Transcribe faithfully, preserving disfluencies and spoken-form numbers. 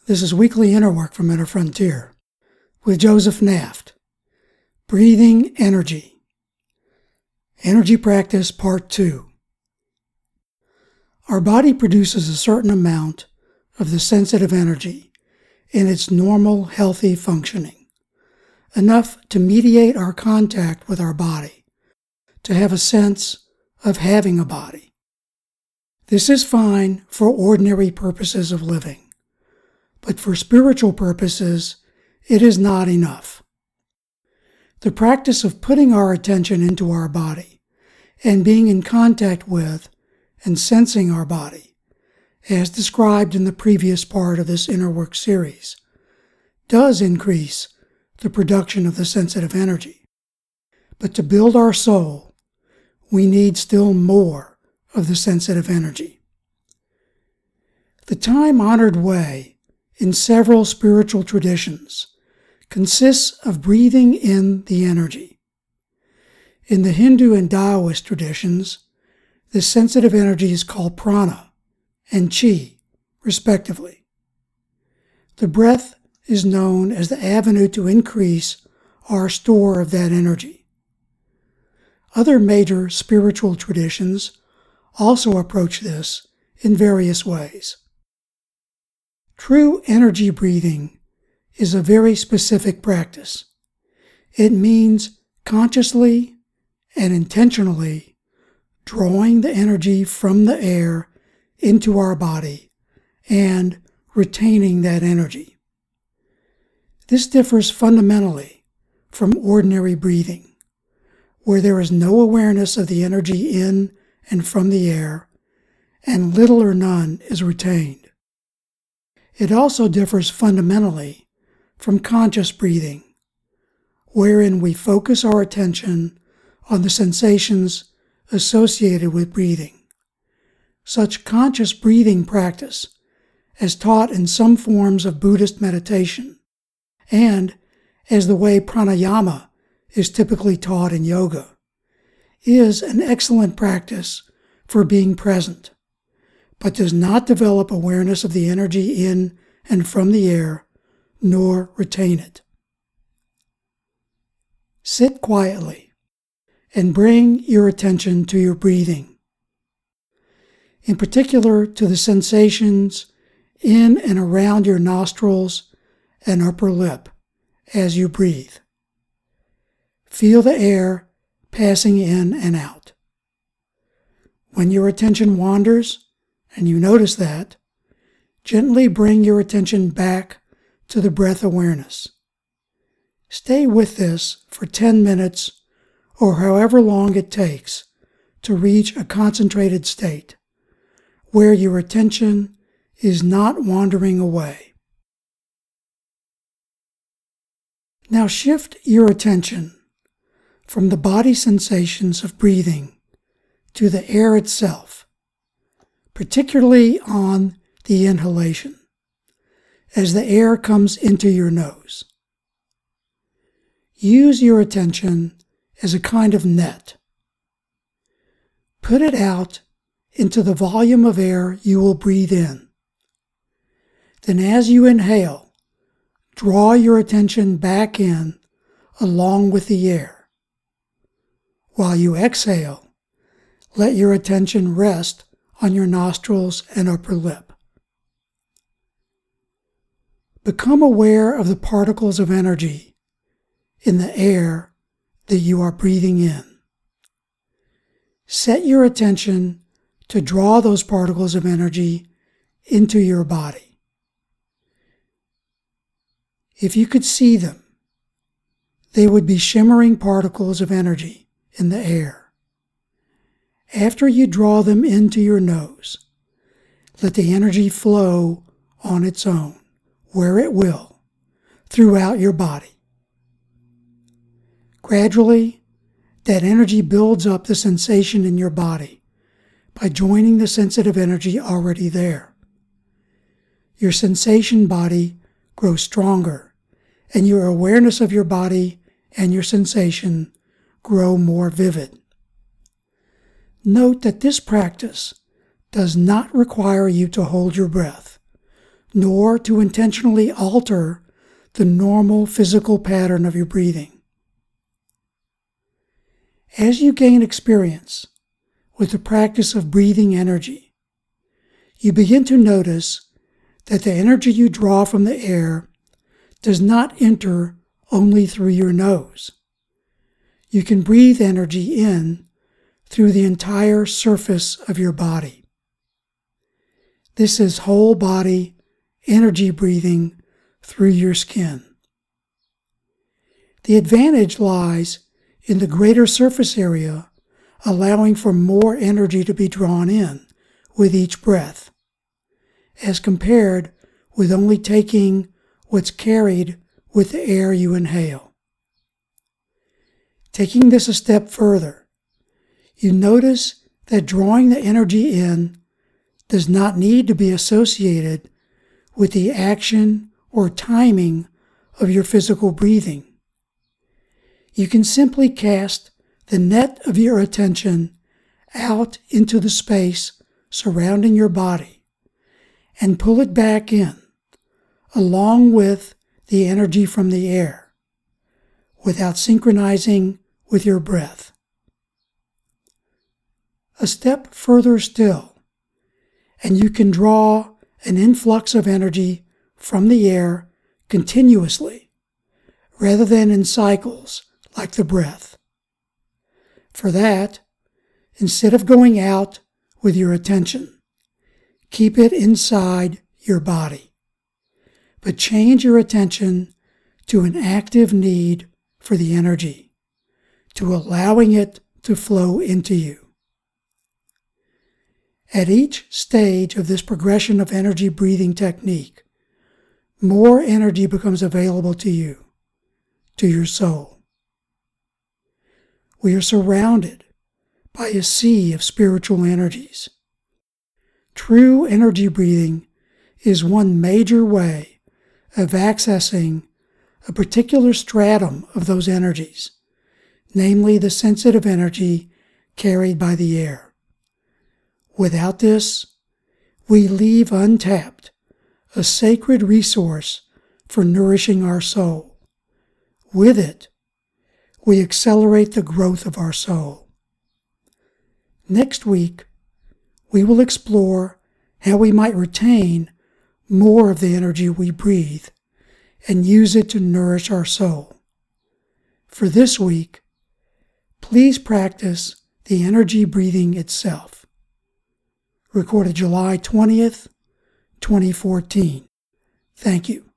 This is Weekly Inner Work from Inner Frontier with Joseph Naft. Breathing Energy. Energy Practice Part two. Our body produces a certain amount of the sensitive energy in its normal, healthy functioning, enough to mediate our contact with our body, to have a sense of having a body. This is fine for ordinary purposes of living. But for spiritual purposes, it is not enough. The practice of putting our attention into our body and being in contact with and sensing our body, as described in the previous part of this Inner Work series, does increase the production of the sensitive energy. But to build our soul, we need still more of the sensitive energy. The time-honored way in several spiritual traditions consists of breathing in the energy. In the Hindu and Taoist traditions, this sensitive energy is called prana and chi, respectively. The breath is known as the avenue to increase our store of that energy. Other major spiritual traditions also approach this in various ways. True energy breathing is a very specific practice. It means consciously and intentionally drawing the energy from the air into our body and retaining that energy. This differs fundamentally from ordinary breathing, where there is no awareness of the energy in and from the air, and little or none is retained. It also differs fundamentally from conscious breathing, wherein we focus our attention on the sensations associated with breathing. Such conscious breathing practice, as taught in some forms of Buddhist meditation, and as the way pranayama is typically taught in yoga, is an excellent practice for being present, but does not develop awareness of the energy in and from the air, nor retain it. Sit quietly and bring your attention to your breathing, in particular to the sensations in and around your nostrils and upper lip as you breathe. Feel the air passing in and out. When your attention wanders, and you notice that, gently bring your attention back to the breath awareness. Stay with this for ten minutes or however long it takes to reach a concentrated state where your attention is not wandering away. Now shift your attention from the body sensations of breathing to the air itself, particularly on the inhalation, as the air comes into your nose. Use your attention as a kind of net. Put it out into the volume of air you will breathe in. Then as you inhale, draw your attention back in along with the air. While you exhale, let your attention rest on your nostrils and upper lip. Become aware of the particles of energy in the air that you are breathing in. Set your attention to draw those particles of energy into your body. If you could see them, they would be shimmering particles of energy in the air. After you draw them into your nose, let the energy flow on its own, where it will, throughout your body. Gradually, that energy builds up the sensation in your body by joining the sensitive energy already there. Your sensation body grows stronger, and your awareness of your body and your sensation grow more vivid. Note that this practice does not require you to hold your breath, nor to intentionally alter the normal physical pattern of your breathing. As you gain experience with the practice of breathing energy, you begin to notice that the energy you draw from the air does not enter only through your nose. You can breathe energy in through the entire surface of your body. This is whole body energy breathing through your skin. The advantage lies in the greater surface area, allowing for more energy to be drawn in with each breath, as compared with only taking what's carried with the air you inhale. Taking this a step further, you notice that drawing the energy in does not need to be associated with the action or timing of your physical breathing. You can simply cast the net of your attention out into the space surrounding your body and pull it back in, along with the energy from the air, without synchronizing with your breath. A step further still, and you can draw an influx of energy from the air continuously, rather than in cycles like the breath. For that, instead of going out with your attention, keep it inside your body, but change your attention to an active need for the energy, to allowing it to flow into you. At each stage of this progression of energy breathing technique, more energy becomes available to you, to your soul. We are surrounded by a sea of spiritual energies. True energy breathing is one major way of accessing a particular stratum of those energies, namely the sensitive energy carried by the air. Without this, we leave untapped a sacred resource for nourishing our soul. With it, we accelerate the growth of our soul. Next week, we will explore how we might retain more of the energy we breathe and use it to nourish our soul. For this week, please practice the energy breathing itself. Recorded July twentieth, twenty fourteen. Thank you.